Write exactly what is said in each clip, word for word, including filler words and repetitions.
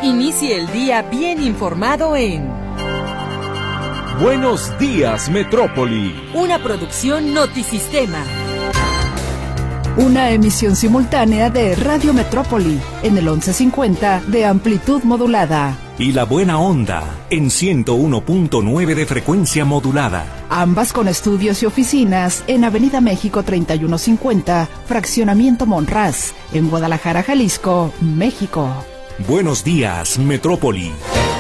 Inicie el día bien informado en Buenos Días, Metrópoli. Una producción Notisistema. Una emisión simultánea de Radio Metrópoli en el once cincuenta de amplitud modulada. Y La Buena Onda en ciento uno punto nueve de frecuencia modulada. Ambas con estudios y oficinas en Avenida México treinta y uno cincuenta, Fraccionamiento Monraz, en Guadalajara, Jalisco, México. Buenos Días, Metrópoli.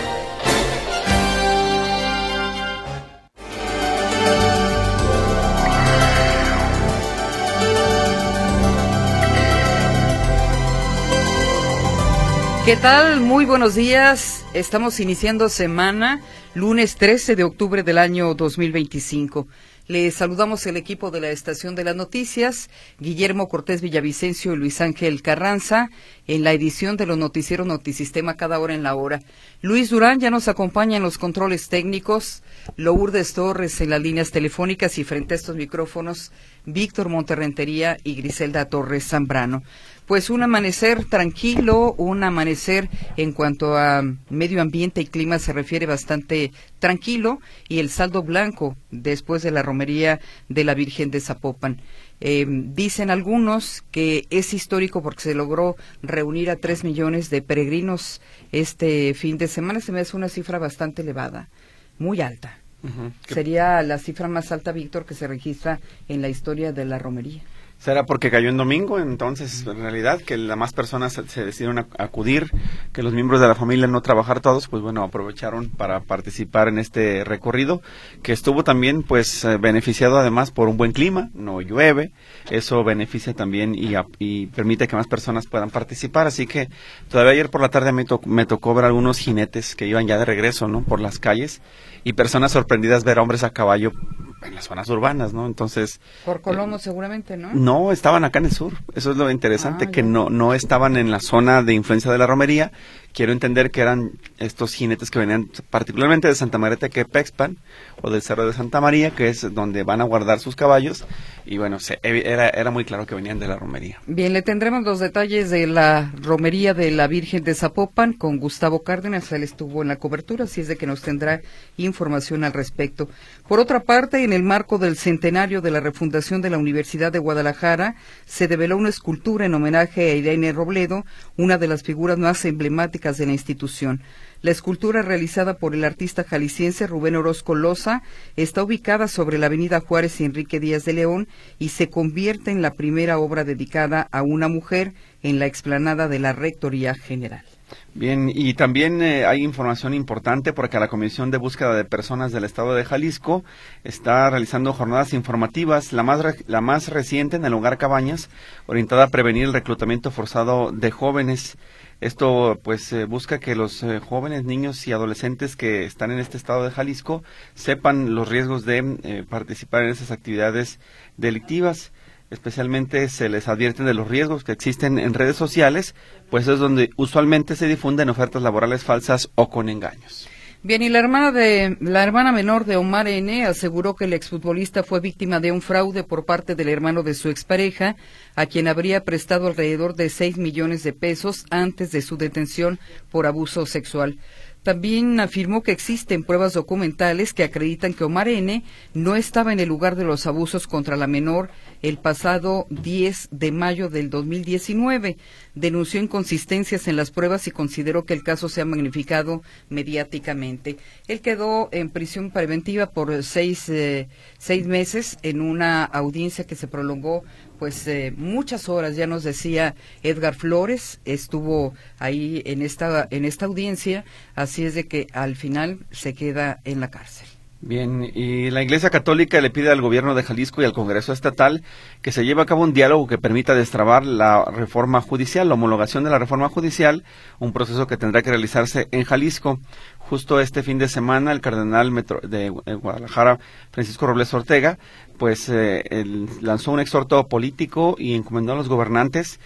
¿Qué tal? Muy buenos días. Estamos iniciando semana, lunes trece de octubre del año dos mil veinticinco. Les saludamos el equipo de la Estación de las Noticias, Guillermo Cortés Villavicencio y Luis Ángel Carranza, en la edición de los noticieros Notisistema cada hora en la hora. Luis Durán ya nos acompaña en los controles técnicos, Lourdes Torres en las líneas telefónicas y frente a estos micrófonos, Víctor Monterrentería y Griselda Torres Zambrano. Pues un amanecer tranquilo, un amanecer en cuanto a medio ambiente y clima se refiere bastante tranquilo, y el saldo blanco después de la romería de la Virgen de Zapopan. Eh, dicen algunos que es histórico porque se logró reunir a tres millones de peregrinos este fin de semana. Se me hace una cifra bastante elevada, muy alta. Uh-huh. Sería la cifra más alta, Víctor, que se registra en la historia de la romería. ¿Será porque cayó en domingo? Entonces, en realidad, que las más personas se decidieron a acudir, que los miembros de la familia no trabajar todos, pues bueno, aprovecharon para participar en este recorrido, que estuvo también, pues, eh, beneficiado además por un buen clima, no llueve, eso beneficia también y, a, y permite que más personas puedan participar, así que todavía ayer por la tarde me, to me tocó ver algunos jinetes que iban ya de regreso, ¿no?, por las calles, y personas sorprendidas ver a hombres a caballo en las zonas urbanas, ¿no? Entonces... Por Colombo, eh, seguramente, ¿no? No, estaban acá en el sur. Eso es lo interesante, ah, que no no estaban en la zona de influencia de la romería. Quiero entender que eran estos jinetes que venían particularmente de Santa Marta Quepexpan o del Cerro de Santa María, que es donde van a guardar sus caballos. Y bueno, se, era, era muy claro que venían de la romería. Bien, le tendremos los detalles de la romería de la Virgen de Zapopan con Gustavo Cárdenas. Él estuvo en la cobertura, así es de que nos tendrá información al respecto. Por otra parte, en el marco del centenario de la refundación de la Universidad de Guadalajara, se develó una escultura en homenaje a Irene Robledo, una de las figuras más emblemáticas de la institución. La escultura, realizada por el artista jalisciense Rubén Orozco Loza, está ubicada sobre la avenida Juárez y Enrique Díaz de León y se convierte en la primera obra dedicada a una mujer en la explanada de la Rectoría General. Bien, y también eh, hay información importante porque la Comisión de Búsqueda de Personas del Estado de Jalisco está realizando jornadas informativas, la más, re la más reciente en el Hogar Cabañas, orientada a prevenir el reclutamiento forzado de jóvenes. Esto pues eh, busca que los eh, jóvenes, niños y adolescentes que están en este estado de Jalisco sepan los riesgos de eh, participar en esas actividades delictivas. Especialmente se les advierten de los riesgos que existen en redes sociales, pues es donde usualmente se difunden ofertas laborales falsas o con engaños. Bien, y la hermana de la hermana menor de Omar N. aseguró que el exfutbolista fue víctima de un fraude por parte del hermano de su expareja, a quien habría prestado alrededor de seis millones de pesos antes de su detención por abuso sexual. También afirmó que existen pruebas documentales que acreditan que Omar N. no estaba en el lugar de los abusos contra la menor el pasado diez de mayo del dos mil diecinueve. Denunció inconsistencias en las pruebas y consideró que el caso se ha magnificado mediáticamente. Él quedó en prisión preventiva por seis, eh, seis meses en una audiencia que se prolongó pues eh, muchas horas. Ya nos decía Edgar Flores, estuvo ahí en esta en esta audiencia, así es de que al final se queda en la cárcel. Bien, y la Iglesia Católica le pide al gobierno de Jalisco y al Congreso Estatal que se lleve a cabo un diálogo que permita destrabar la reforma judicial, la homologación de la reforma judicial, un proceso que tendrá que realizarse en Jalisco. Justo este fin de semana, el cardenal metro de Guadalajara, Francisco Robles Ortega, pues eh, él lanzó un exhorto político y encomendó a los gobernantes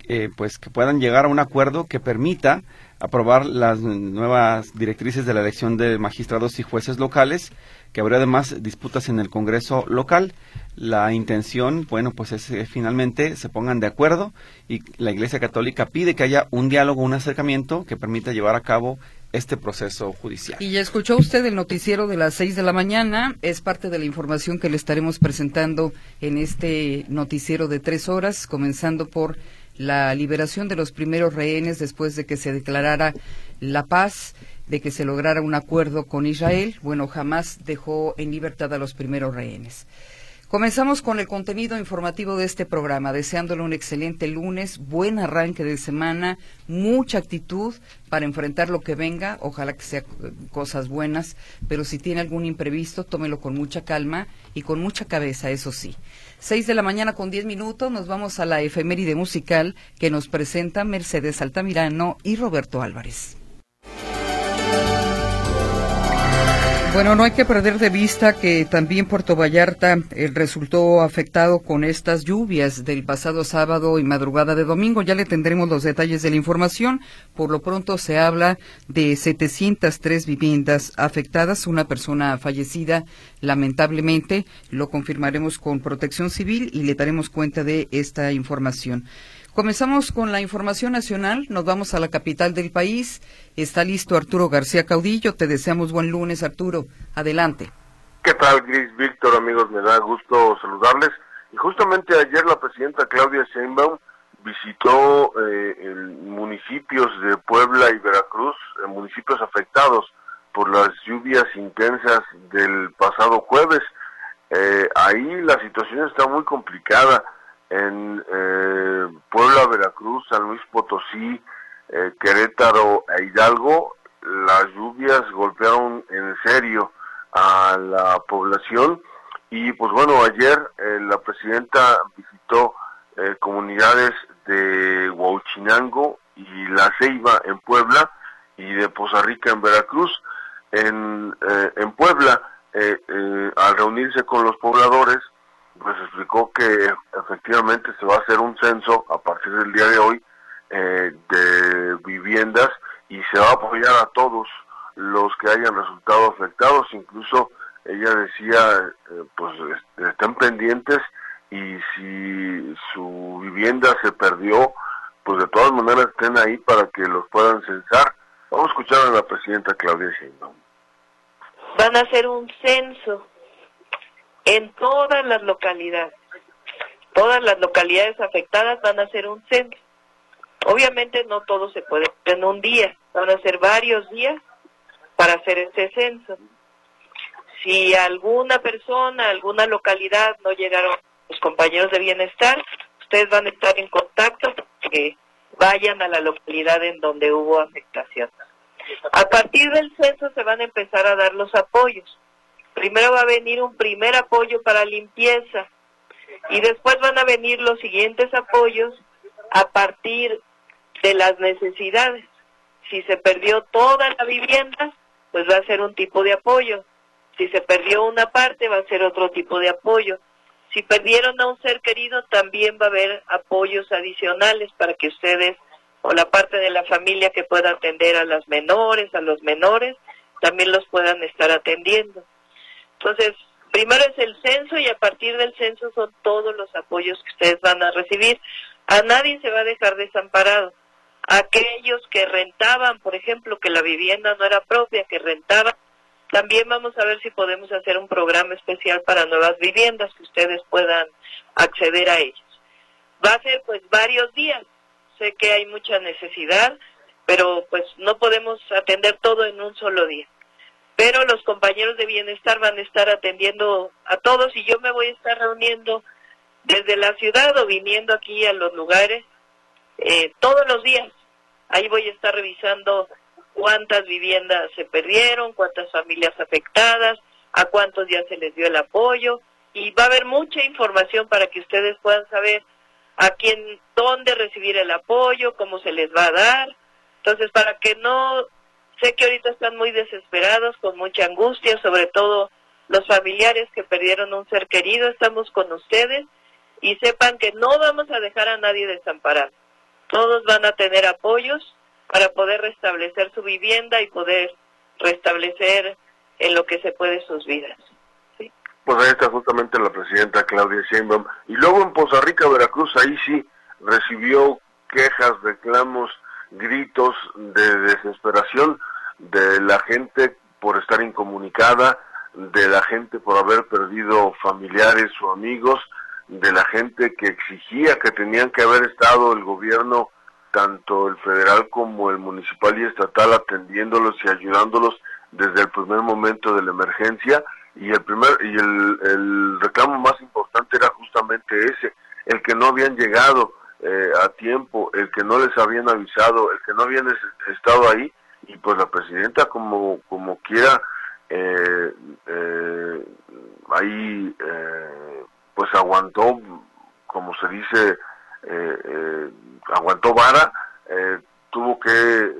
eh, pues que puedan llegar a un acuerdo que permita aprobar las nuevas directrices de la elección de magistrados y jueces locales, que habría además disputas en el Congreso local. La intención, bueno, pues es que finalmente se pongan de acuerdo y la Iglesia Católica pide que haya un diálogo, un acercamiento que permita llevar a cabo este proceso judicial. Y ya escuchó usted el noticiero de las seis de la mañana, es parte de la información que le estaremos presentando en este noticiero de tres horas, comenzando por la liberación de los primeros rehenes después de que se declarara la paz, de que se lograra un acuerdo con Israel. Bueno, Hamás dejó en libertad a los primeros rehenes. Comenzamos con el contenido informativo de este programa, deseándole un excelente lunes, buen arranque de semana, mucha actitud para enfrentar lo que venga, ojalá que sea cosas buenas, pero si tiene algún imprevisto, tómelo con mucha calma y con mucha cabeza, eso sí. Seis de la mañana con diez minutos, nos vamos a la efeméride musical que nos presenta Mercedes Altamirano y Roberto Álvarez. Bueno, no hay que perder de vista que también Puerto Vallarta eh, resultó afectado con estas lluvias del pasado sábado y madrugada de domingo. Ya le tendremos los detalles de la información. Por lo pronto se habla de setecientas tres viviendas afectadas, una persona fallecida, lamentablemente. Lo confirmaremos con Protección Civil y le daremos cuenta de esta información. Comenzamos con la información nacional, nos vamos a la capital del país. Está listo Arturo García Caudillo, te deseamos buen lunes, Arturo, adelante. ¿Qué tal, Gris, Víctor, amigos? Me da gusto saludarles. Y justamente ayer la presidenta Claudia Sheinbaum visitó eh, el municipios de Puebla y Veracruz, eh, municipios afectados por las lluvias intensas del pasado jueves. Eh, ahí la situación está muy complicada. En eh, Puebla, Veracruz, San Luis Potosí, eh, Querétaro e Hidalgo, las lluvias golpearon en serio a la población y pues bueno, ayer eh, la presidenta visitó eh, comunidades de Huauchinango y La Ceiba en Puebla y de Poza Rica en Veracruz. En, eh, en Puebla, eh, eh, al reunirse con los pobladores, pues explicó que efectivamente se va a hacer un censo a partir del día de hoy eh, de viviendas y se va a apoyar a todos los que hayan resultado afectados. Incluso ella decía, eh, pues estén pendientes y si su vivienda se perdió, pues de todas maneras estén ahí para que los puedan censar. Vamos a escuchar a la presidenta Claudia Sheinbaum. Van a hacer un censo en todas las localidades. Todas las localidades afectadas van a hacer un censo. Obviamente no todo se puede hacer en un día, van a ser varios días para hacer ese censo. Si alguna persona, alguna localidad no llegaron los compañeros de bienestar, ustedes van a estar en contacto para que vayan a la localidad en donde hubo afectación. A partir del censo se van a empezar a dar los apoyos. Primero va a venir un primer apoyo para limpieza y después van a venir los siguientes apoyos a partir de las necesidades. Si se perdió toda la vivienda, pues va a ser un tipo de apoyo. Si se perdió una parte, va a ser otro tipo de apoyo. Si perdieron a un ser querido, también va a haber apoyos adicionales para que ustedes, o la parte de la familia que pueda atender a las menores, a los menores, también los puedan estar atendiendo. Entonces, primero es el censo y a partir del censo son todos los apoyos que ustedes van a recibir. A nadie se va a dejar desamparado. Aquellos que rentaban, por ejemplo, que la vivienda no era propia, que rentaban, también vamos a ver si podemos hacer un programa especial para nuevas viviendas que ustedes puedan acceder a ellas. Va a ser pues varios días. Sé que hay mucha necesidad, pero pues no podemos atender todo en un solo día. Pero los compañeros de bienestar van a estar atendiendo a todos y yo me voy a estar reuniendo desde la ciudad o viniendo aquí a los lugares eh, todos los días. Ahí voy a estar revisando cuántas viviendas se perdieron, cuántas familias afectadas, a cuántos ya se les dio el apoyo y va a haber mucha información para que ustedes puedan saber a quién, dónde recibir el apoyo, cómo se les va a dar. Entonces, para que no... Sé que ahorita están muy desesperados, con mucha angustia, sobre todo los familiares que perdieron un ser querido, estamos con ustedes y sepan que no vamos a dejar a nadie desamparado. Todos van a tener apoyos para poder restablecer su vivienda y poder restablecer en lo que se puede sus vidas. ¿Sí? Pues ahí está justamente la presidenta Claudia Sheinbaum. Y luego en Poza Rica, Veracruz, ahí sí recibió quejas, reclamos, gritos de desesperación de la gente por estar incomunicada, de la gente por haber perdido familiares o amigos, de la gente que exigía que tenían que haber estado el gobierno, tanto el federal como el municipal y estatal, atendiéndolos y ayudándolos desde el primer momento de la emergencia. Y el primer y el, el reclamo más importante era justamente ese, el que no habían llegado eh, a tiempo, el que no les habían avisado, el que no habían es, estado ahí. Y pues la presidenta, como como quiera, eh, eh, ahí eh, pues aguantó, como se dice, eh, eh, aguantó vara, eh, tuvo que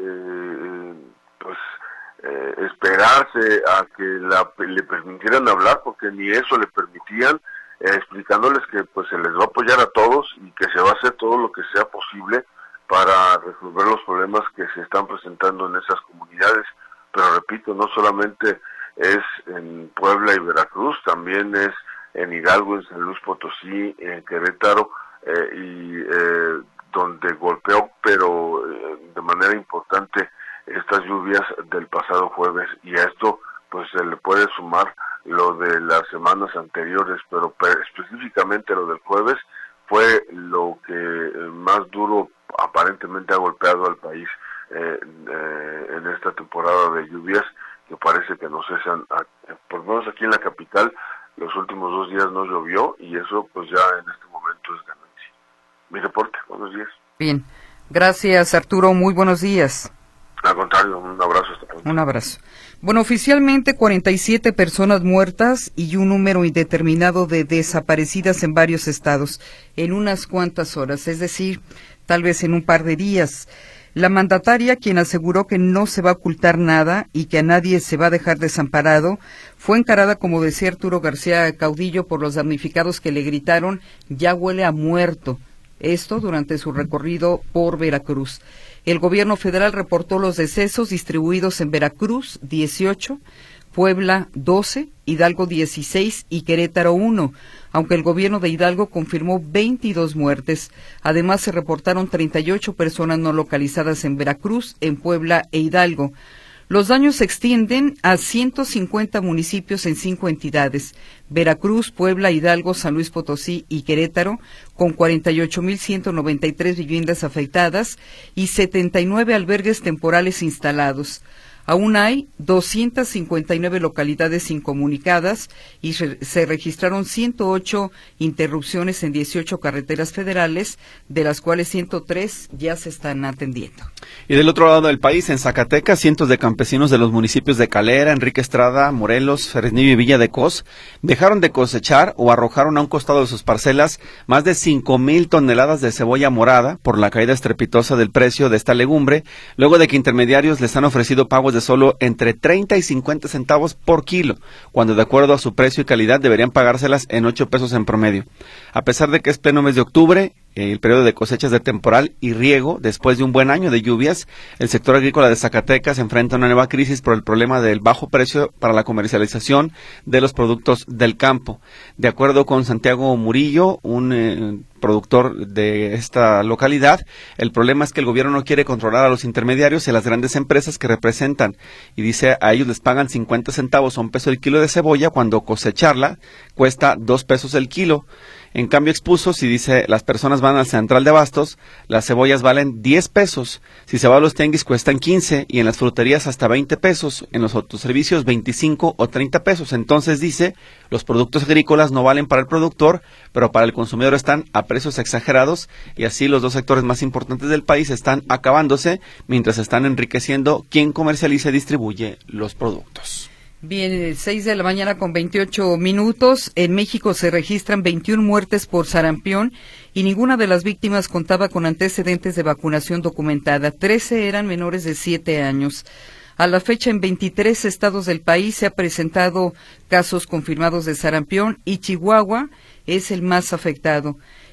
eh, pues eh, esperarse a que la, le permitieran hablar, porque ni eso le permitían, eh, explicándoles que pues se les va a apoyar a todos y que se va a hacer todo lo que sea posible para resolver los problemas que se están presentando en esas comunidades. Pero repito, no solamente es en Puebla y Veracruz, también es en Hidalgo, en San Luis Potosí, en Querétaro, eh, y eh, donde golpeó, pero eh, de manera importante, estas lluvias del pasado jueves. Y a esto pues se le puede sumar lo de las semanas anteriores, pero específicamente lo del jueves fue lo que más duro aparentemente ha golpeado al país eh, eh, en esta temporada de lluvias, que parece que no cesan. Por lo menos aquí en la capital los últimos dos días no llovió, y eso pues ya en este momento es ganancia. Mi reporte, buenos días. Bien, gracias Arturo, muy buenos días. Al contrario, un abrazo hasta pronto. Un abrazo. Bueno, oficialmente cuarenta y siete personas muertas y un número indeterminado de desaparecidas en varios estados en unas cuantas horas, es decir, tal vez en un par de días. La mandataria, quien aseguró que no se va a ocultar nada y que a nadie se va a dejar desamparado, fue encarada, como decía Arturo García Caudillo, por los damnificados que le gritaron: ya huele a muerto. Esto durante su recorrido por Veracruz. El gobierno federal reportó los decesos distribuidos en Veracruz, dieciocho, Puebla, doce, Hidalgo, dieciséis y Querétaro, uno, aunque el gobierno de Hidalgo confirmó veintidós muertes. Además, se reportaron treinta y ocho personas no localizadas en Veracruz, en Puebla e Hidalgo. Los daños se extienden a ciento cincuenta municipios en cinco entidades: Veracruz, Puebla, Hidalgo, San Luis Potosí y Querétaro, con cuarenta y ocho mil ciento noventa y tres viviendas afectadas y setenta y nueve albergues temporales instalados. Aún hay doscientas cincuenta y nueve localidades incomunicadas y re- se registraron ciento ocho interrupciones en dieciocho carreteras federales, de las cuales ciento tres ya se están atendiendo. Y del otro lado del país, en Zacatecas, cientos de campesinos de los municipios de Calera, Enrique Estrada, Morelos, Fresnillo y Villa de Cos dejaron de cosechar o arrojaron a un costado de sus parcelas más de cinco mil toneladas de cebolla morada por la caída estrepitosa del precio de esta legumbre, luego de que intermediarios les han ofrecido pagos de solo entre treinta y cincuenta centavos por kilo, cuando de acuerdo a su precio y calidad deberían pagárselas en ocho pesos en promedio. A pesar de que es pleno mes de octubre, el periodo de cosechas de temporal y riego, después de un buen año de lluvias, el sector agrícola de Zacatecas enfrenta una nueva crisis por el problema del bajo precio para la comercialización de los productos del campo. De acuerdo con Santiago Murillo, un eh, productor de esta localidad, el problema es que el gobierno no quiere controlar a los intermediarios y a las grandes empresas que representan, y dice a ellos les pagan cincuenta centavos o un peso el kilo de cebolla, cuando cosecharla cuesta dos pesos el kilo. En cambio, expuso, si dice, las personas van al central de abastos, las cebollas valen diez pesos, si se va a los tianguis cuestan quince y en las fruterías hasta veinte pesos, en los autoservicios veinticinco o treinta pesos. Entonces dice, los productos agrícolas no valen para el productor, pero para el consumidor están a precios exagerados, y así los dos sectores más importantes del país están acabándose, mientras están enriqueciendo quien comercializa y distribuye los productos. Bien, seis de la mañana con veintiocho minutos. En México se registran veintiuna muertes por sarampión y ninguna de las víctimas contaba con antecedentes de vacunación documentada. trece eran menores de siete años. A la fecha, en veintitrés estados del país se ha presentado casos confirmados de sarampión y Chihuahua es el más afectado.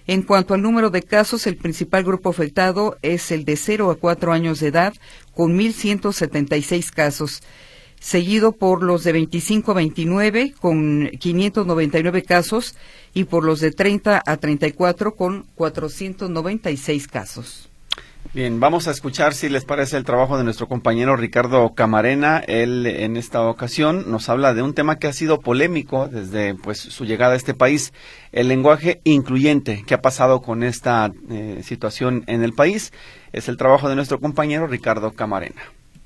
En cuanto al número de casos, el principal grupo afectado es el de cero a cuatro años de edad, con mil ciento setenta y seis casos, seguido por los de veinticinco a veintinueve, con quinientos noventa y nueve casos, y por los de treinta a treinta y cuatro, con cuatrocientos noventa y seis casos. Bien, vamos a escuchar, si les parece, el trabajo de nuestro compañero Ricardo Camarena. Él, en esta ocasión, nos habla de un tema que ha sido polémico desde pues su llegada a este país, el lenguaje incluyente. ¿Qué ha pasado con esta eh, situación en el país? Es el trabajo de nuestro compañero Ricardo Camarena.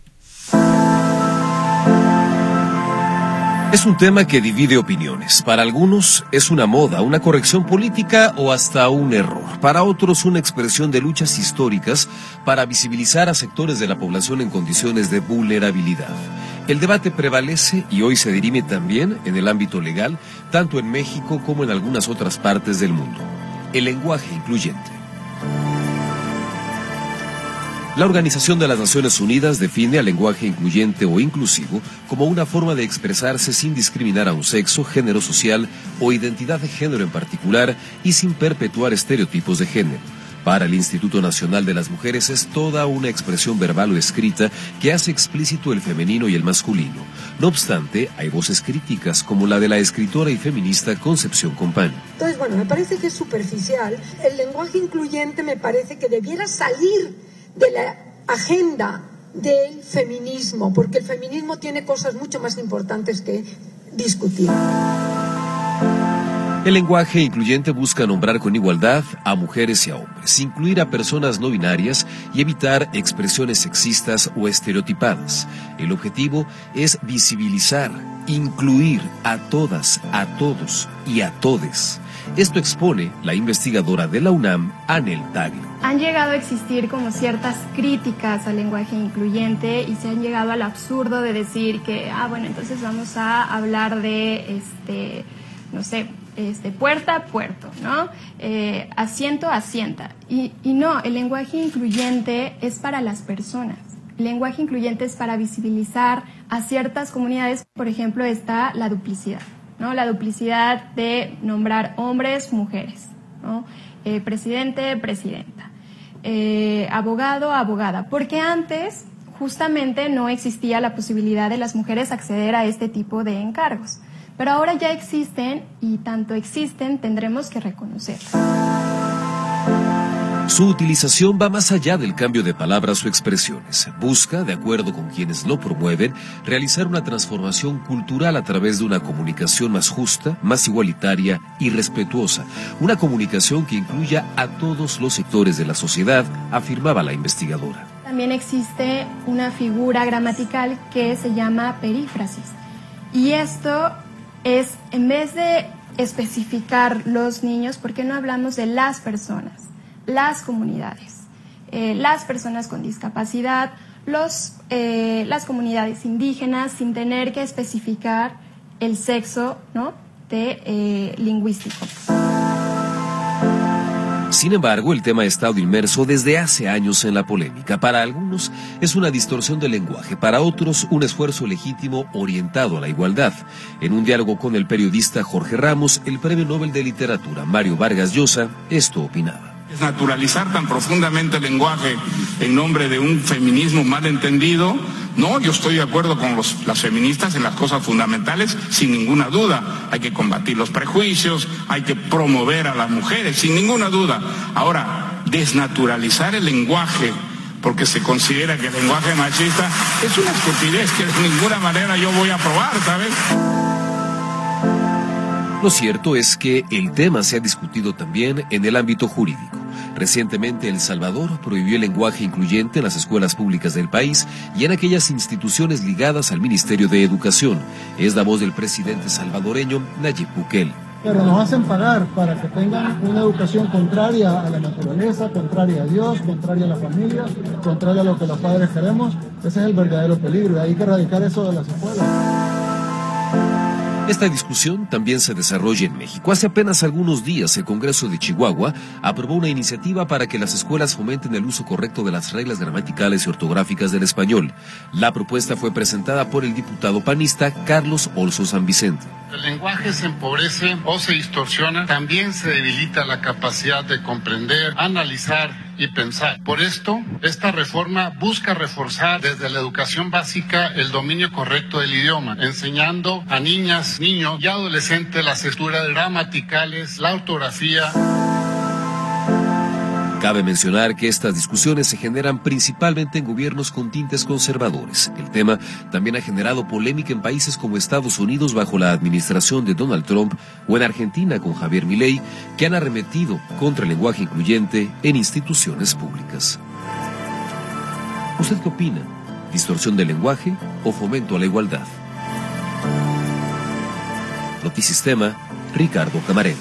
Es un tema que divide opiniones. Para algunos es una moda, una corrección política o hasta un error. Para otros, una expresión de luchas históricas para visibilizar a sectores de la población en condiciones de vulnerabilidad. El debate prevalece y hoy se dirime también en el ámbito legal, tanto en México como en algunas otras partes del mundo. El lenguaje incluyente. La Organización de las Naciones Unidas define al lenguaje incluyente o inclusivo como una forma de expresarse sin discriminar a un sexo, género social o identidad de género en particular y sin perpetuar estereotipos de género. Para el Instituto Nacional de las Mujeres es toda una expresión verbal o escrita que hace explícito el femenino y el masculino. No obstante, hay voces críticas como la de la escritora y feminista Concepción Compán. Entonces, bueno, me parece que es superficial. El lenguaje incluyente me parece que debiera salir de la agenda del feminismo, porque el feminismo tiene cosas mucho más importantes que discutir. El lenguaje incluyente busca nombrar con igualdad a mujeres y a hombres, incluir a personas no binarias y evitar expresiones sexistas o estereotipadas. El objetivo es visibilizar, incluir a todas, a todos y a todes. Esto expone la investigadora de la UNAM, Anel Tagle. Han llegado a existir como ciertas críticas al lenguaje incluyente y se han llegado al absurdo de decir que, ah, bueno, entonces vamos a hablar de, este, no sé, este, puerta a puerto, ¿no? Eh, asiento a asienta. Y, y no, el lenguaje incluyente es para las personas. El lenguaje incluyente es para visibilizar a ciertas comunidades. Por ejemplo, está la duplicidad, ¿no? La duplicidad de nombrar hombres, mujeres, ¿no? Eh, presidente, presidenta, eh, abogado, abogada, porque antes justamente no existía la posibilidad de las mujeres acceder a este tipo de encargos, pero ahora ya existen y tanto existen tendremos que reconocerlo. Su utilización va más allá del cambio de palabras o expresiones. Busca, de acuerdo con quienes lo promueven, realizar una transformación cultural a través de una comunicación más justa, más igualitaria y respetuosa. Una comunicación que incluya a todos los sectores de la sociedad, afirmaba la investigadora. También existe una figura gramatical que se llama perífrasis. Y esto es, en vez de especificar los niños, ¿por qué no hablamos de las personas? Las comunidades, eh, las personas con discapacidad, los, eh, las comunidades indígenas, sin tener que especificar el sexo, ¿no?, de, eh, lingüístico. Sin embargo, el tema ha estado inmerso desde hace años en la polémica. Para algunos es una distorsión del lenguaje, para otros un esfuerzo legítimo orientado a la igualdad. En un diálogo con el periodista Jorge Ramos, el Premio Nobel de Literatura Mario Vargas Llosa, esto opinaba. Naturalizar tan profundamente el lenguaje en nombre de un feminismo mal entendido. No, yo estoy de acuerdo con los, las feministas en las cosas fundamentales, sin ninguna duda. Hay que combatir los prejuicios, hay que promover a las mujeres, sin ninguna duda. Ahora, desnaturalizar el lenguaje porque se considera que el lenguaje machista es una estupidez que de ninguna manera yo voy a aprobar, ¿sabes? Lo cierto es que el tema se ha discutido también en el ámbito jurídico. Recientemente, El Salvador prohibió el lenguaje incluyente en las escuelas públicas del país y en aquellas instituciones ligadas al Ministerio de Educación. Es la voz del presidente salvadoreño, Nayib Bukele. Pero nos hacen pagar para que tengan una educación contraria a la naturaleza, contraria a Dios, contraria a la familia, contraria a lo que los padres queremos. Ese es el verdadero peligro y hay que erradicar eso de las escuelas. Esta discusión también se desarrolla en México. Hace apenas algunos días, el Congreso de Chihuahua aprobó una iniciativa para que las escuelas fomenten el uso correcto de las reglas gramaticales y ortográficas del español. La propuesta fue presentada por el diputado panista Carlos Olso San Vicente. El lenguaje se empobrece o se distorsiona, también se debilita la capacidad de comprender, analizar y pensar. Por esto, esta reforma busca reforzar desde la educación básica el dominio correcto del idioma, enseñando a niñas, niños y adolescentes las estructuras gramaticales, la ortografía. Cabe mencionar que estas discusiones se generan principalmente en gobiernos con tintes conservadores. El tema también ha generado polémica en países como Estados Unidos bajo la administración de Donald Trump o en Argentina con Javier Milei, que han arremetido contra el lenguaje incluyente en instituciones públicas. ¿Usted qué opina? ¿Distorsión del lenguaje o fomento a la igualdad? Notisistema, Ricardo Camarena.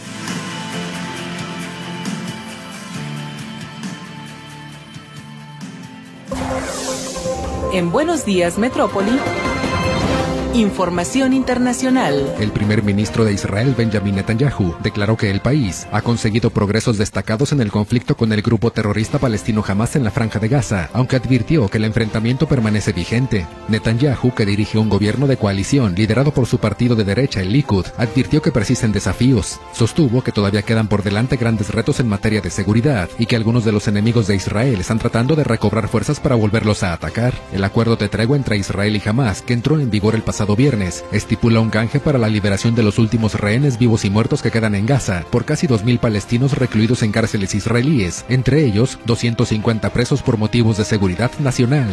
En Buenos Días, Metrópoli, información internacional. El primer ministro de Israel, Benjamin Netanyahu, declaró que el país ha conseguido progresos destacados en el conflicto con el grupo terrorista palestino Hamás en la Franja de Gaza, aunque advirtió que el enfrentamiento permanece vigente. Netanyahu, que dirige un gobierno de coalición liderado por su partido de derecha, el Likud, advirtió que persisten desafíos. Sostuvo que todavía quedan por delante grandes retos en materia de seguridad y que algunos de los enemigos de Israel están tratando de recobrar fuerzas para volverlos a atacar. El acuerdo de tregua entre Israel y Hamás, que entró en vigor el pasado viernes, estipula un canje para la liberación de los últimos rehenes vivos y muertos que quedan en Gaza por casi dos mil palestinos recluidos en cárceles israelíes, entre ellos doscientos cincuenta presos por motivos de seguridad nacional.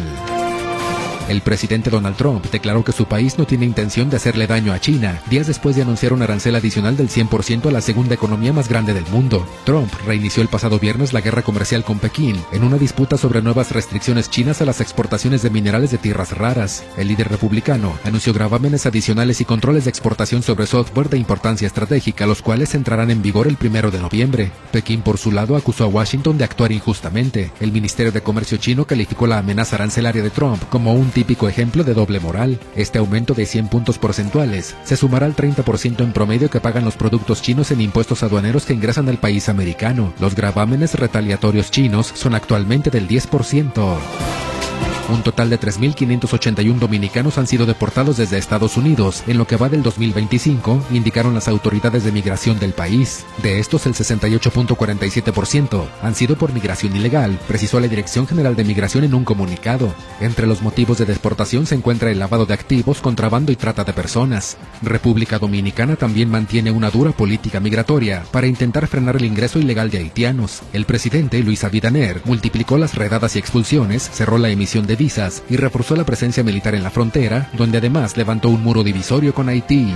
El presidente Donald Trump declaró que su país no tiene intención de hacerle daño a China, días después de anunciar un arancel adicional del cien por ciento a la segunda economía más grande del mundo. Trump reinició el pasado viernes la guerra comercial con Pekín, en una disputa sobre nuevas restricciones chinas a las exportaciones de minerales de tierras raras. El líder republicano anunció gravámenes adicionales y controles de exportación sobre software de importancia estratégica, los cuales entrarán en vigor el primero de noviembre. Pekín, por su lado, acusó a Washington de actuar injustamente. El Ministerio de Comercio chino calificó la amenaza arancelaria de Trump como un típico ejemplo de doble moral. Este aumento de cien puntos porcentuales se sumará al treinta por ciento en promedio que pagan los productos chinos en impuestos aduaneros que ingresan al país americano. Los gravámenes retaliatorios chinos son actualmente del diez por ciento. Un total de tres mil quinientos ochenta y uno dominicanos han sido deportados desde Estados Unidos en lo que va del dos mil veinticinco, indicaron las autoridades de migración del país. De estos, el sesenta y ocho punto cuarenta y siete por ciento han sido por migración ilegal, precisó la Dirección General de Migración en un comunicado. Entre los motivos de deportación se encuentra el lavado de activos, contrabando y trata de personas. República Dominicana también mantiene una dura política migratoria para intentar frenar el ingreso ilegal de haitianos. El presidente, Luis Abinader, multiplicó las redadas y expulsiones, cerró la emisión de visas y reforzó la presencia militar en la frontera, donde además levantó un muro divisorio con Haití.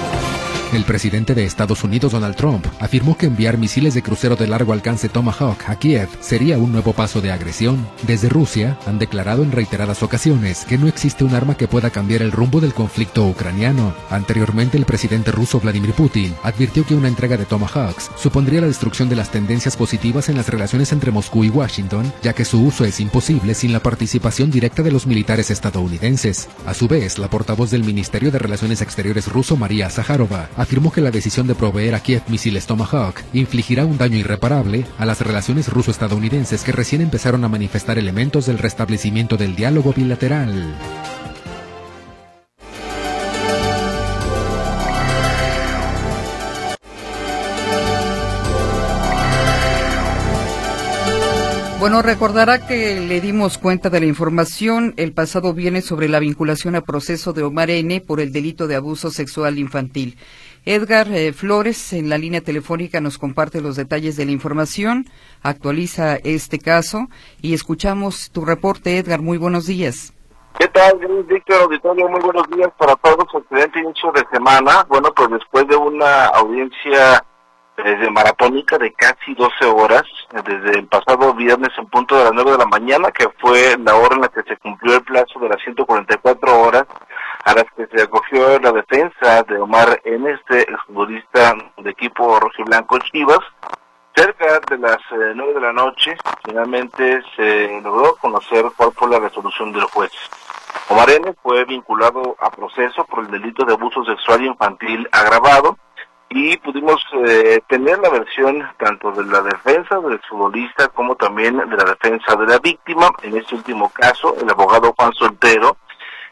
El presidente de Estados Unidos, Donald Trump, afirmó que enviar misiles de crucero de largo alcance Tomahawk a Kiev sería un nuevo paso de agresión. Desde Rusia, han declarado en reiteradas ocasiones que no existe un arma que pueda cambiar el rumbo del conflicto ucraniano. Anteriormente, el presidente ruso Vladimir Putin advirtió que una entrega de Tomahawks supondría la destrucción de las tendencias positivas en las relaciones entre Moscú y Washington, ya que su uso es imposible sin la participación directa de los militares estadounidenses. A su vez, la portavoz del Ministerio de Relaciones Exteriores ruso, María Zaharova, afirmó que la decisión de proveer a Kiev misiles Tomahawk infligirá un daño irreparable a las relaciones ruso-estadounidenses que recién empezaron a manifestar elementos del restablecimiento del diálogo bilateral. Bueno, recordará que le dimos cuenta de la información el pasado viernes sobre la vinculación a proceso de Omar N. por el delito de abuso sexual infantil. Edgar eh, Flores, en la línea telefónica, nos comparte los detalles de la información, actualiza este caso y escuchamos tu reporte, Edgar. Muy buenos días. ¿Qué tal, Víctor Auditorio? Muy buenos días para todos. Excelente inicio de semana. Bueno, pues después de una audiencia desde maratónica de casi doce horas, desde el pasado viernes en punto de las nueve de la mañana, que fue la hora en la que se cumplió el plazo de las ciento cuarenta y cuatro horas a las que se acogió la defensa de Omar N., este exfutbolista de equipo rojiblanco Chivas. Cerca de las eh, nueve de la noche, finalmente se logró conocer cuál fue la resolución del juez. Omar N. fue vinculado a proceso por el delito de abuso sexual infantil agravado, y pudimos eh, tener la versión tanto de la defensa del exfutbolista como también de la defensa de la víctima. En este último caso, el abogado Juan Soltero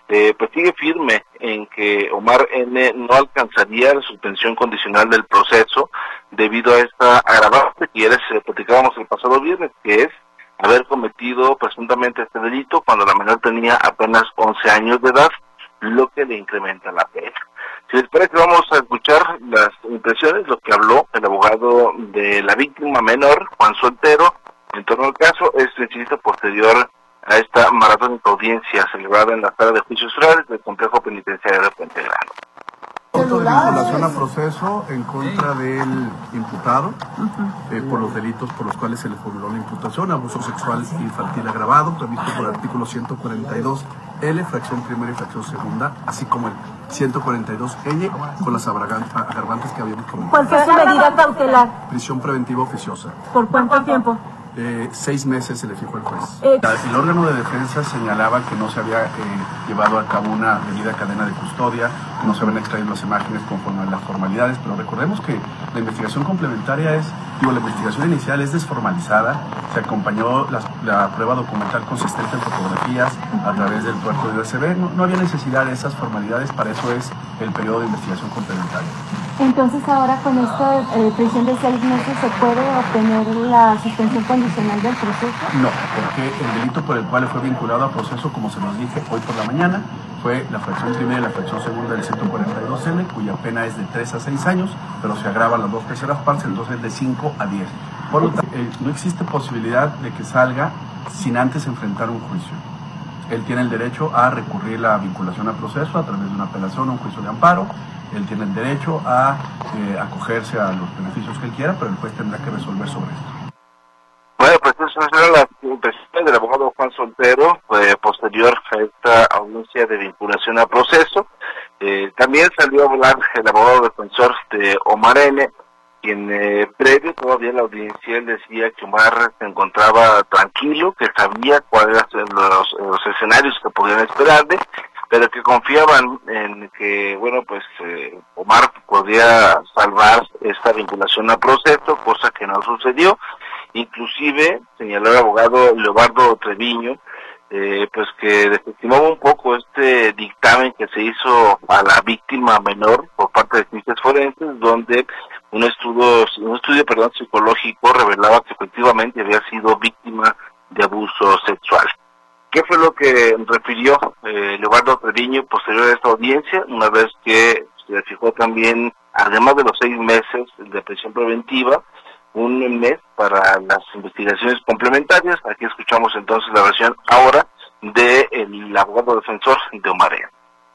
eh, pues sigue firme en que Omar N. no alcanzaría la suspensión condicional del proceso debido a esta agravante que ya les eh, platicábamos el pasado viernes, que es haber cometido presuntamente este delito cuando la menor tenía apenas once años de edad, lo que le incrementa la pena. Si les parece, vamos a escuchar las impresiones, lo que habló el abogado de la víctima menor, Juan Soltero, en torno al caso. Es el posterior a esta maratónica audiencia celebrada en la sala de juicios orales del complejo penitenciario de Puente Grande. Auto de vinculación a proceso en contra del imputado eh, por los delitos por los cuales se le formuló la imputación: abuso sexual infantil agravado, previsto por el artículo ciento cuarenta y dos L, fracción primera y fracción segunda, así como el ciento cuarenta y dos L, con las agravantes que habíamos comentado. ¿Cuál fue su medida cautelar? Prisión preventiva oficiosa. ¿Por cuánto tiempo? Eh, seis meses se le fijó el juez. Eh. El órgano de defensa señalaba que no se había eh, llevado a cabo una debida cadena de custodia, que no se habían extraído las imágenes conforme a las formalidades, pero recordemos que la investigación complementaria es, digo, la investigación inicial es desformalizada, se acompañó la, la prueba documental consistente en fotografías a través del puerto de U S B, no, no había necesidad de esas formalidades, para eso es el periodo de investigación complementaria. Entonces ahora con esta eh, prisión de seis meses se puede obtener la suspensión condicional del proceso. No, porque el delito por el cual fue vinculado a proceso, como se nos dije hoy por la mañana, fue la fracción primera y la fracción segunda del ciento cuarenta y dos L, cuya pena es de tres a seis años, pero se agravan las dos terceras partes, entonces de cinco a diez. Por lo tanto, eh, no existe posibilidad de que salga sin antes enfrentar un juicio. Él tiene el derecho a recurrir la vinculación a proceso a través de una apelación o un juicio de amparo. Él tiene el derecho a eh, acogerse a los beneficios que él quiera, pero el juez tendrá que resolver sobre esto. Bueno, pues esas eran las impresiones del abogado Juan Soltero, eh, posterior a esta audiencia de vinculación a proceso. Eh, también salió a hablar el abogado defensor de Omar N., quien eh, previo todavía a la audiencia él decía que Omar se encontraba tranquilo, que sabía cuáles eran los, los escenarios que podían esperarle, pero que confiaban en que, bueno, pues eh, Omar podía salvar esta vinculación a proceso, cosa que no sucedió. Inclusive señaló el abogado Leobardo Treviño, eh, pues que desestimaba un poco este dictamen que se hizo a la víctima menor por parte de ciencias forenses, donde un estudio, un estudio, perdón, psicológico revelaba que efectivamente había sido víctima de abuso sexual. ¿Qué fue lo que refirió eh, Leobardo Treviño posterior a esta audiencia? Una vez que se fijó también, además de los seis meses de prisión preventiva, un mes para las investigaciones complementarias. Aquí escuchamos entonces la versión ahora del abogado defensor de Omar N.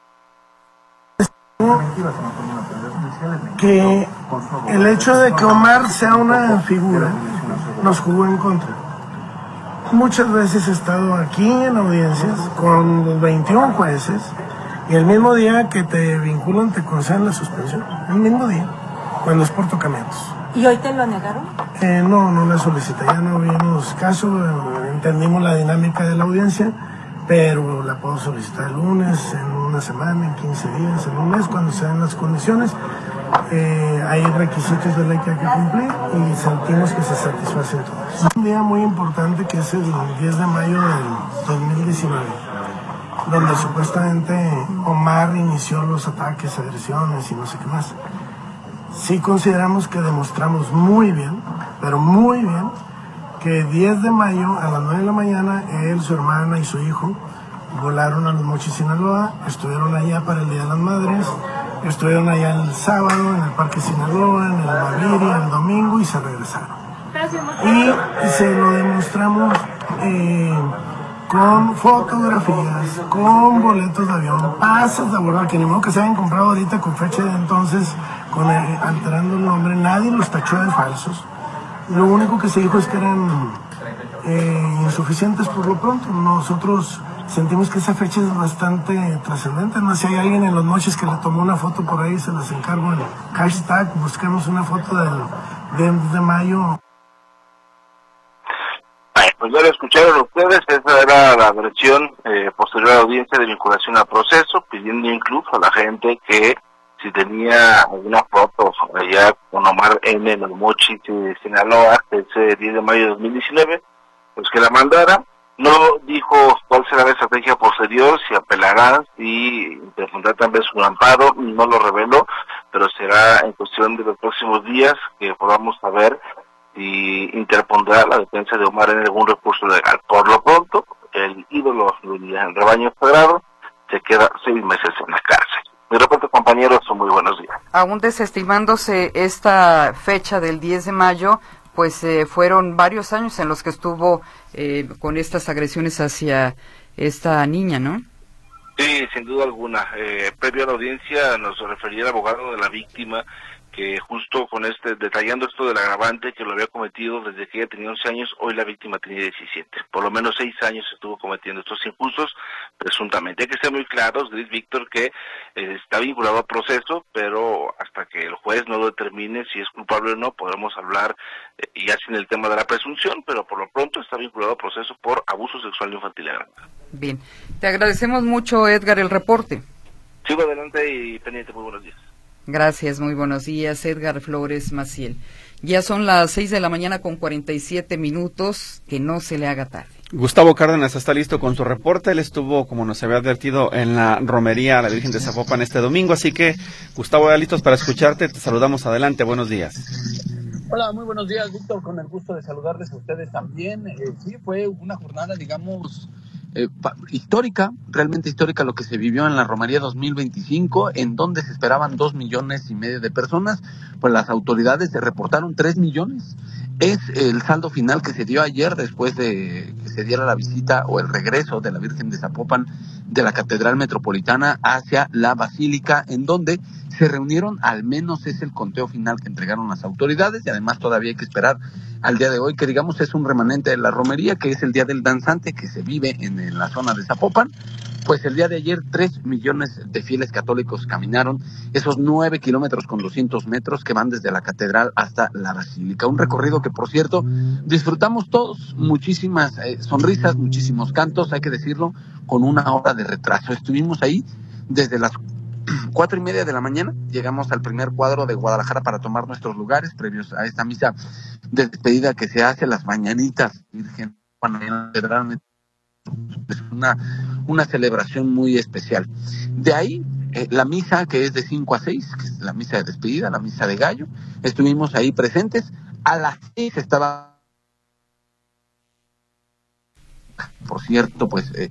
Que el hecho de que Omar sea una figura nos jugó en contra. Muchas veces he estado aquí en audiencias con los veintiún jueces y el mismo día que te vinculan te conceden la suspensión, el mismo día, cuando es por tocamientos. ¿Y hoy te lo negaron? Eh, no, no la solicité, ya no vimos caso, eh, entendimos la dinámica de la audiencia, pero la puedo solicitar el lunes, en una semana, en quince días, en un mes, cuando se den las condiciones. Eh, hay requisitos de ley que hay que cumplir y sentimos que se satisfacen todos. Un día muy importante que es el diez de mayo del dos mil diecinueve, donde supuestamente Omar inició los ataques, agresiones y no sé qué más. Sí consideramos que demostramos muy bien, pero muy bien, que diez de mayo a las nueve de la mañana él, su hermana y su hijo volaron a Los Mochis, Sinaloa, estuvieron allá para el Día de las Madres, estuvieron allá el sábado en el Parque Sinaloa, en el Baviria, el domingo y se regresaron. Y se lo demostramos eh, con fotografías, con boletos de avión, pases de abordar, que ni modo que se hayan comprado ahorita con fecha de entonces, con eh, alterando el nombre, nadie los tachó de falsos. Lo único que se dijo es que eran eh, insuficientes por lo pronto. Nosotros sentimos que esa fecha es bastante trascendente. No sé si hay alguien en Los Mochis que le tomó una foto por ahí, se las encargo en hashtag, busquemos una foto del diez de mayo. Pues ya lo escucharon ustedes, esa era la versión eh, posterior a la audiencia de vinculación al proceso, pidiendo incluso a la gente que si tenía alguna foto allá con Omar N. en Los Mochis de Sinaloa ese diez de mayo de dos mil diecinueve, pues que la mandara. No dijo cuál será la estrategia posterior, si apelarán, si y interpondrá también su amparo, no lo reveló, pero será en cuestión de los próximos días que podamos saber si interpondrá la defensa de Omar en algún recurso legal. Por lo pronto, el ídolo del rebaño sagrado se queda seis meses en la cárcel. Mi reporte, compañeros, son muy buenos días. Aún desestimándose esta fecha del diez de mayo, pues eh, fueron varios años en los que estuvo eh, con estas agresiones hacia esta niña, ¿no? Sí, sin duda alguna. Eh, previo a la audiencia nos refería el abogado de la víctima que justo con este, detallando esto del agravante que lo había cometido desde que ella tenía once años, hoy la víctima tenía diecisiete. Por lo menos seis años estuvo cometiendo estos injustos, presuntamente. Hay que ser muy claros, Gris Víctor, que eh, está vinculado al proceso, pero hasta que el juez no lo determine si es culpable o no, podremos hablar eh, ya sin el tema de la presunción, pero por lo pronto está vinculado al proceso por abuso sexual infantil. Bien, te agradecemos mucho, Edgar, el reporte. Sigo adelante y pendiente. Muy buenos días. Gracias, muy buenos días, Edgar Flores Maciel. Ya son las seis de la mañana con cuarenta y siete minutos, que no se le haga tarde. Gustavo Cárdenas está listo con su reporte. Él estuvo, como nos había advertido, en la romería a la Virgen de Zapopan este domingo, así que, Gustavo, ya listos para escucharte. Te saludamos. Adelante, buenos días. Hola, muy buenos días, Víctor, con el gusto de saludarles a ustedes también. Eh, sí, fue una jornada, digamos, eh, pa- histórica, realmente histórica lo que se vivió en la Romería dos mil veinticinco, en donde se esperaban dos millones y medio de personas, pues las autoridades se reportaron tres millones. Es el saldo final que se dio ayer después de que se diera la visita o el regreso de la Virgen de Zapopan de la Catedral Metropolitana hacia la Basílica, en donde se reunieron, al menos es el conteo final que entregaron las autoridades, y además todavía hay que esperar al día de hoy, que digamos es un remanente de la romería, que es el Día del Danzante, que se vive en, en la zona de Zapopan. Pues el día de ayer tres millones de fieles católicos caminaron esos nueve kilómetros con doscientos metros que van desde la catedral hasta la basílica. Un recorrido que, por cierto, disfrutamos todos, muchísimas eh, sonrisas, muchísimos cantos, hay que decirlo, con una hora de retraso. Estuvimos ahí desde las cuatro y media de la mañana, llegamos al primer cuadro de Guadalajara para tomar nuestros lugares previos a esta misa de despedida que se hace, las mañanitas Virgen cuando viene a la catedral. Es una, una celebración muy especial. De ahí, eh, la misa que es de cinco a seis, que es la misa de despedida, la misa de gallo, estuvimos ahí presentes. A las seis estaba, por cierto, pues... Eh,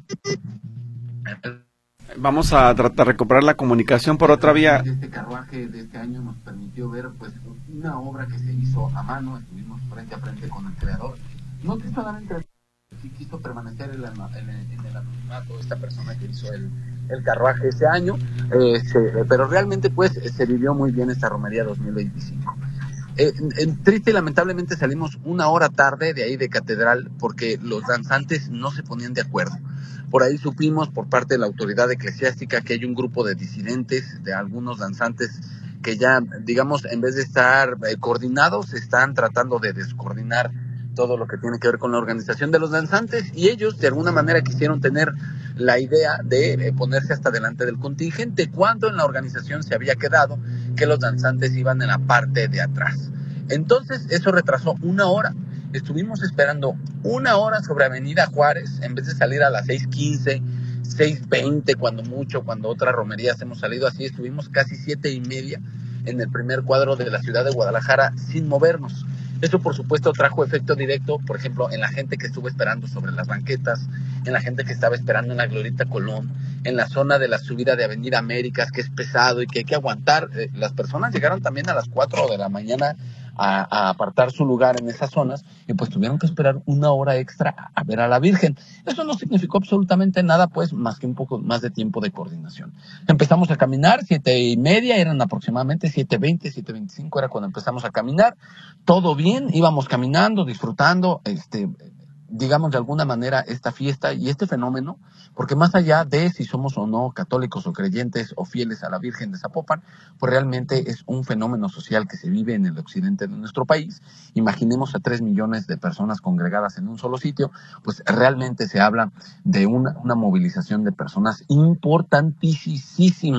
Vamos a tratar de recuperar la comunicación por otra vía. Este carruaje de este año nos permitió ver pues una obra que se hizo a mano, estuvimos frente a frente con el creador. No que solamente sí quiso permanecer en, la, en, el, en el anonimato esta persona que hizo el, el carruaje ese año, eh, se, pero realmente pues se vivió muy bien esta romería dos mil veinticinco. Eh, en, triste y lamentablemente salimos una hora tarde de ahí de catedral porque los danzantes no se ponían de acuerdo. Por ahí supimos por parte de la autoridad eclesiástica que hay un grupo de disidentes, de algunos danzantes que ya, digamos, en vez de estar eh, coordinados, están tratando de descoordinar todo lo que tiene que ver con la organización de los danzantes, y ellos de alguna manera quisieron tener la idea de eh, ponerse hasta delante del contingente, cuando en la organización se había quedado que los danzantes iban en la parte de atrás. Entonces eso retrasó una hora. Estuvimos esperando una hora sobre Avenida Juárez, en vez de salir a las seis quince, seis veinte, cuando mucho, cuando otras romerías hemos salido así, estuvimos casi siete y media en el primer cuadro de la ciudad de Guadalajara sin movernos. Eso, por supuesto, trajo efecto directo, por ejemplo, en la gente que estuvo esperando sobre las banquetas, en la gente que estaba esperando en la Glorieta Colón, en la zona de la subida de Avenida Américas, que es pesado y que hay que aguantar. Eh, las personas llegaron también a las cuatro de la mañana a, a apartar su lugar en esas zonas, y pues tuvieron que esperar una hora extra a ver a la Virgen. Eso no significó absolutamente nada, pues, más que un poco más de tiempo de coordinación. Empezamos a caminar, siete y media, eran aproximadamente siete veinte, siete veinticinco, era cuando empezamos a caminar. Todo bien, íbamos caminando, disfrutando, este, digamos de alguna manera, esta fiesta y este fenómeno, porque más allá de si somos o no católicos o creyentes o fieles a la Virgen de Zapopan, pues realmente es un fenómeno social que se vive en el occidente de nuestro país. Imaginemos a tres millones de personas congregadas en un solo sitio, pues realmente se habla de una, una movilización de personas importantísima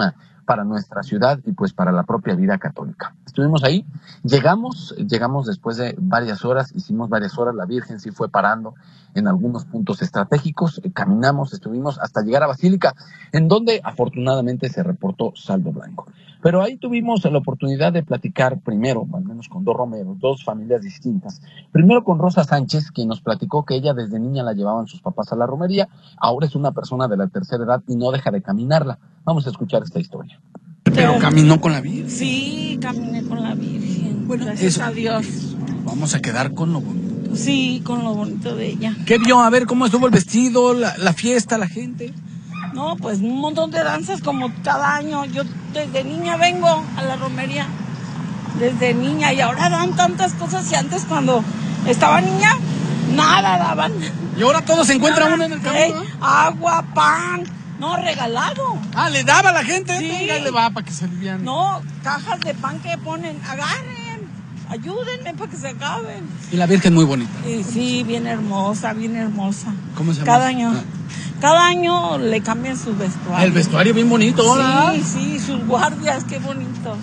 para nuestra ciudad y pues para la propia vida católica. Estuvimos ahí, llegamos, llegamos después de varias horas, hicimos varias horas, la Virgen sí fue parando en algunos puntos estratégicos, eh, caminamos, estuvimos hasta llegar a Basílica, en donde afortunadamente se reportó saldo blanco. Pero ahí tuvimos la oportunidad de platicar primero, al menos con dos romeros, dos familias distintas. Primero con Rosa Sánchez, quien nos platicó que ella desde niña la llevaban sus papás a la romería, ahora es una persona de la tercera edad y no deja de caminarla. Vamos a escuchar esta historia. Pero caminó con la Virgen. Sí, caminé con la Virgen. Bueno, gracias eso, a Dios. Vamos a quedar con lo bonito. Sí, con lo bonito de ella. ¿Qué vio? A ver cómo estuvo el vestido, la, la fiesta, la gente. No, pues un montón de danzas como cada año. Yo desde niña vengo a la romería. Desde niña. Y ahora dan tantas cosas y antes cuando estaba niña, nada daban. Y ahora todo se encuentra uno en el camino. ¿Eh? Agua, pan. No, regalado. Ah, ¿le daba a la gente? Sí. Venga, le va para que se alivian. No, cajas de pan que ponen. Agarren, ayúdenme para que se acaben. Y la Virgen muy bonita. Y sí, bien hermosa, bien hermosa. ¿Cómo se llama? Cada año. Ah. Cada año le cambian su vestuario. El vestuario bien bonito, ¿verdad? Sí, sí, sus guardias, qué bonitos.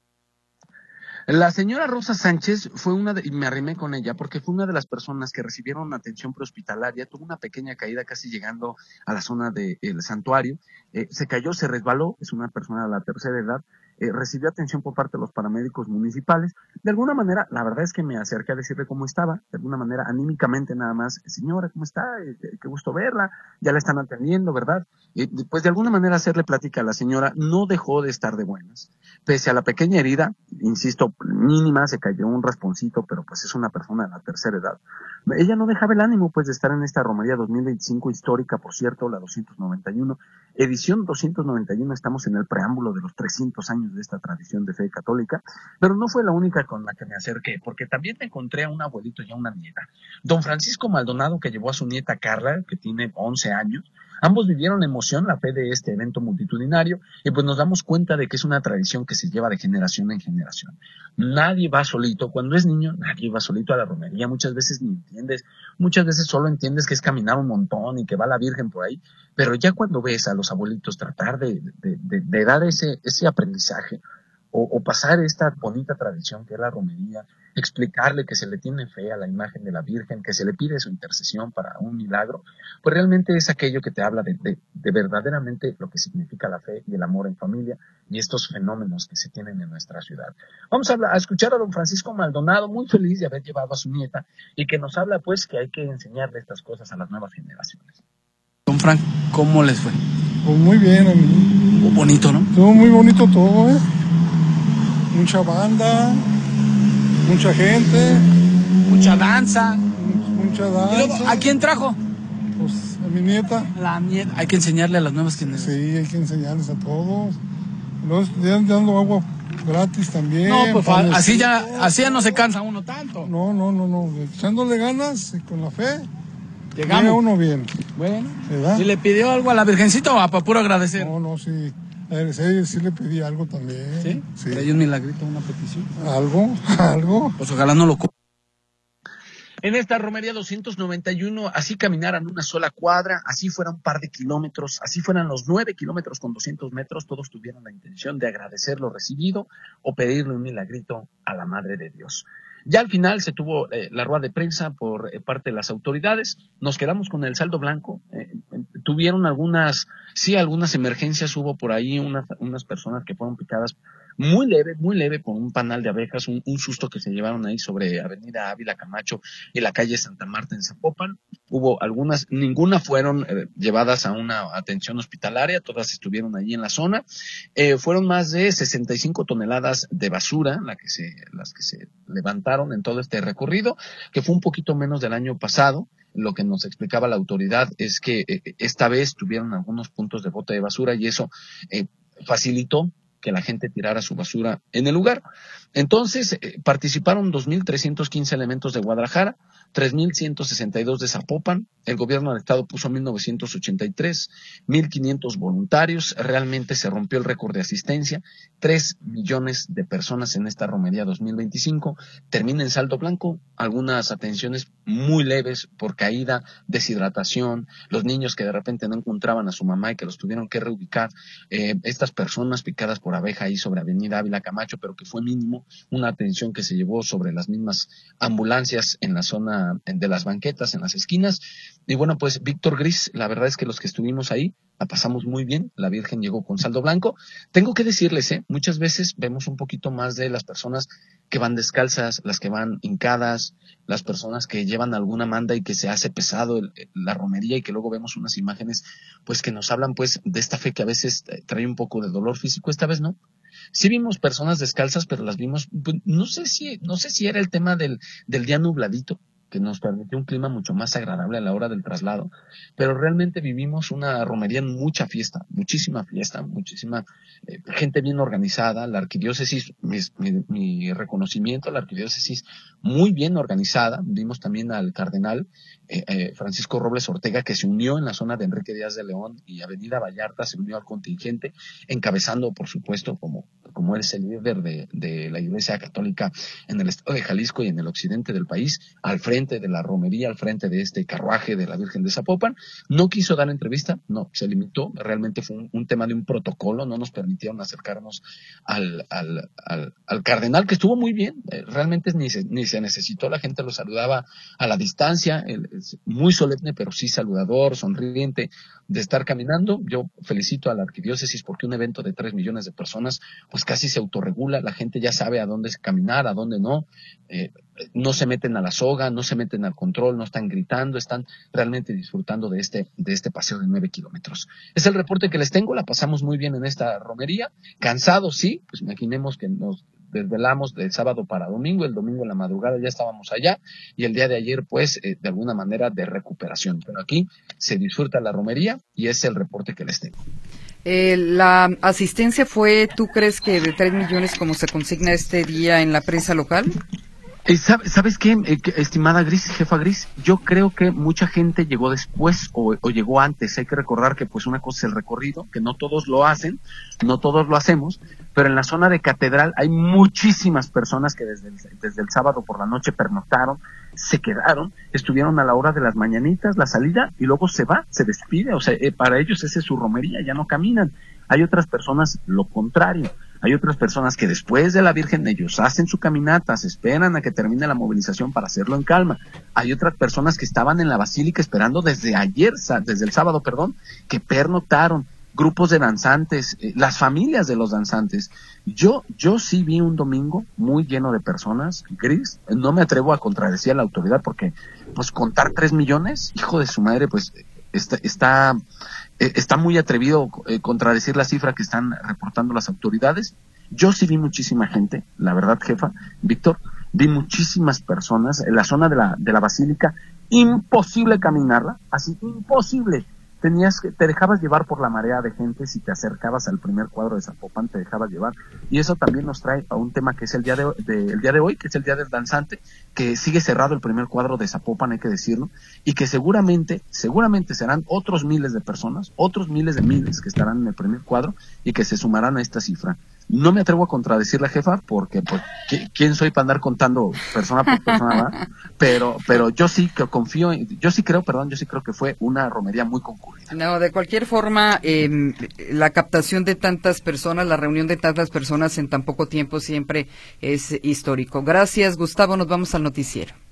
La señora Rosa Sánchez fue una de, y me arrimé con ella porque fue una de las personas que recibieron atención prehospitalaria, tuvo una pequeña caída casi llegando a la zona del santuario, eh, se cayó, se resbaló, es una persona de la tercera edad, eh, recibió atención por parte de los paramédicos municipales. De alguna manera, la verdad es que me acerqué a decirle cómo estaba, de alguna manera, anímicamente nada más, señora, ¿cómo está? Eh, qué gusto verla, ya la están atendiendo, ¿verdad? Eh, pues de alguna manera hacerle plática a la señora, no dejó de estar de buenas, pese a la pequeña herida, insisto, mínima, se cayó un rasponcito, pero pues es una persona de la tercera edad. Ella no dejaba el ánimo pues de estar en esta romería dos mil veinticinco histórica, por cierto, la doscientos noventa y uno, edición doscientos noventa y uno, estamos en el preámbulo de los trescientos años de esta tradición de fe católica, pero no fue la única con la que me acerqué, porque también me encontré a un abuelito y a una nieta. Don Francisco Maldonado, que llevó a su nieta Carla, que tiene once años, ambos vivieron emoción la fe de este evento multitudinario y pues nos damos cuenta de que es una tradición que se lleva de generación en generación. Nadie va solito, cuando es niño, nadie va solito a la romería, muchas veces ni entiendes, muchas veces solo entiendes que es caminar un montón y que va la Virgen por ahí, pero ya cuando ves a los abuelitos tratar de, de, de, de dar ese, ese aprendizaje o, o pasar esta bonita tradición que es la romería, explicarle que se le tiene fe a la imagen de la Virgen, que se le pide su intercesión para un milagro, pues realmente es aquello que te habla de, de, de verdaderamente lo que significa la fe y el amor en familia y estos fenómenos que se tienen en nuestra ciudad. Vamos a, hablar, a escuchar a don Francisco Maldonado, muy feliz de haber llevado a su nieta y que nos habla pues que hay que enseñarle estas cosas a las nuevas generaciones. Don Frank, ¿cómo les fue? Pues muy bien, amigo. Bonito, ¿no? Estuvo muy bonito todo, ¿eh? Mucha banda, mucha gente, mucha danza, mucha danza. ¿Y luego, a quién trajo? Pues a mi nieta. La nieta. Hay que enseñarle a las nuevas generaciones. Sí, hay que enseñarles a todos. Luego dando agua gratis también. No, pues así ya, así ya no se cansa uno tanto. No, no, no, no. Echándole ganas y con la fe. Llegamos. Llega uno bien. Bueno. ¿Y le pidió algo a la Virgencita o a para puro agradecer? No, no, sí. A él, sí, sí le pedí algo también. ¿Sí? Sí. ¿Hay un milagrito, una petición? Algo, algo. Pues ojalá no lo... En esta romería doscientos noventa y uno, así caminaran una sola cuadra, así fuera un par de kilómetros, así fueran los nueve kilómetros con doscientos metros, todos tuvieron la intención de agradecer lo recibido o pedirle un milagrito a la Madre de Dios. Ya al final se tuvo eh, la rueda de prensa por eh, parte de las autoridades, nos quedamos con el saldo blanco, eh, tuvieron algunas, sí, algunas emergencias, hubo por ahí unas, unas personas que fueron picadas muy leve, muy leve por un panal de abejas, un, un susto que se llevaron ahí sobre Avenida Ávila Camacho y la calle Santa Marta en Zapopan. Hubo algunas, ninguna fueron eh, llevadas a una atención hospitalaria, todas estuvieron allí en la zona. Eh, fueron más de sesenta y cinco toneladas de basura la que se, las que se levantaron en todo este recorrido, que fue un poquito menos del año pasado. Lo que nos explicaba la autoridad es que eh, esta vez tuvieron algunos puntos de bote de basura y eso eh, facilitó que la gente tirara su basura en el lugar. Entonces, eh, participaron dos mil trescientos quince elementos de Guadalajara, tres mil ciento sesenta y dos de Zapopan, el gobierno del estado puso mil novecientos ochenta y tres, mil quinientos voluntarios, realmente se rompió el récord de asistencia, tres millones de personas en esta romería dos mil veinticinco, termina en saldo blanco, algunas atenciones muy leves por caída, deshidratación, los niños que de repente no encontraban a su mamá y que los tuvieron que reubicar, eh, estas personas picadas por abeja ahí sobre Avenida Ávila Camacho, pero que fue mínimo, una atención que se llevó sobre las mismas ambulancias en la zona de las banquetas, en las esquinas. Y bueno, pues Víctor Gris, la verdad es que los que estuvimos ahí la pasamos muy bien, la Virgen llegó con saldo blanco. Tengo que decirles, ¿eh? muchas veces vemos un poquito más de las personas que van descalzas, las que van hincadas, las personas que llevan alguna manda y que se hace pesado el, la romería, y que luego vemos unas imágenes pues que nos hablan pues de esta fe que a veces trae un poco de dolor físico. Esta vez no. Sí vimos personas descalzas, pero las vimos, pues, no sé si, no sé si era el tema del, del día nubladito, que nos permitió un clima mucho más agradable a la hora del traslado, pero realmente vivimos una romería en mucha fiesta, muchísima fiesta, muchísima eh, gente bien organizada, la arquidiócesis, mi, mi, mi reconocimiento a la arquidiócesis muy bien organizada. Vimos también al cardenal eh, eh, Francisco Robles Ortega, que se unió en la zona de Enrique Díaz de León y Avenida Vallarta, se unió al contingente, encabezando, por supuesto, como, como él es el líder de, de la Iglesia Católica en el estado de Jalisco y en el occidente del país, al frente de la romería, al frente de este carruaje de la Virgen de Zapopan. No quiso dar entrevista, no, se limitó, realmente fue un, un tema de un protocolo, no nos permitieron acercarnos al, al, al, al cardenal, que estuvo muy bien, eh, realmente ni se, ni se necesitó, la gente lo saludaba a la distancia, él, es muy solemne, pero sí saludador, sonriente, de estar caminando. Yo felicito a la arquidiócesis porque un evento de tres millones de personas, pues casi se autorregula, la gente ya sabe a dónde caminar, a dónde no, eh, no se meten a la soga, no se meten al control, no están gritando, están realmente disfrutando de este, de este paseo de nueve kilómetros. Es el reporte que les tengo, la pasamos muy bien en esta romería, cansados sí, pues imaginemos que nos desvelamos del sábado para domingo, el domingo en la madrugada ya estábamos allá, y el día de ayer pues eh, de alguna manera de recuperación, pero aquí se disfruta la romería y es el reporte que les tengo. Eh, la asistencia fue, ¿tú crees que de tres millones como se consigna este día en la prensa local? Eh, ¿Sabes qué, eh, estimada Gris, jefa Gris? Yo creo que mucha gente llegó después o, o llegó antes. Hay que recordar que pues una cosa es el recorrido, que no todos lo hacen, no todos lo hacemos, pero en la zona de Catedral hay muchísimas personas que desde el, desde el sábado por la noche pernoctaron, se quedaron, estuvieron a la hora de las mañanitas, la salida, y luego se va, se despide. O sea, eh, para ellos esa es su romería, ya no caminan. Hay otras personas lo contrario. Hay otras personas que después de la Virgen ellos hacen su caminata, se esperan a que termine la movilización para hacerlo en calma. Hay otras personas que estaban en la basílica esperando desde ayer, desde el sábado, perdón, que pernoctaron, grupos de danzantes, eh, las familias de los danzantes. Yo, yo sí vi un domingo muy lleno de personas, Gris. No me atrevo a contradecir a la autoridad porque, pues, contar tres millones, hijo de su madre, pues, está, está, eh, está muy atrevido eh, contradecir la cifra que están reportando las autoridades. Yo sí vi muchísima gente, la verdad, jefa, Víctor, vi muchísimas personas en la zona de la, de la basílica, imposible caminarla, así, imposible. Tenías que, te dejabas llevar por la marea de gente, si te acercabas al primer cuadro de Zapopan te dejabas llevar, y eso también nos trae a un tema que es el día de, de, el día de hoy, que es el día del danzante, que sigue cerrado el primer cuadro de Zapopan, hay que decirlo, y que seguramente, seguramente serán otros miles de personas, otros miles de miles que estarán en el primer cuadro y que se sumarán a esta cifra. No me atrevo a contradecir la jefa porque pues quién soy para andar contando persona por persona, ¿verdad? pero pero yo sí que confío, yo sí creo, perdón, yo sí creo que fue una romería muy concurrida. No, de cualquier forma, eh, la captación de tantas personas, la reunión de tantas personas en tan poco tiempo siempre es histórico. Gracias, Gustavo, nos vamos al noticiero.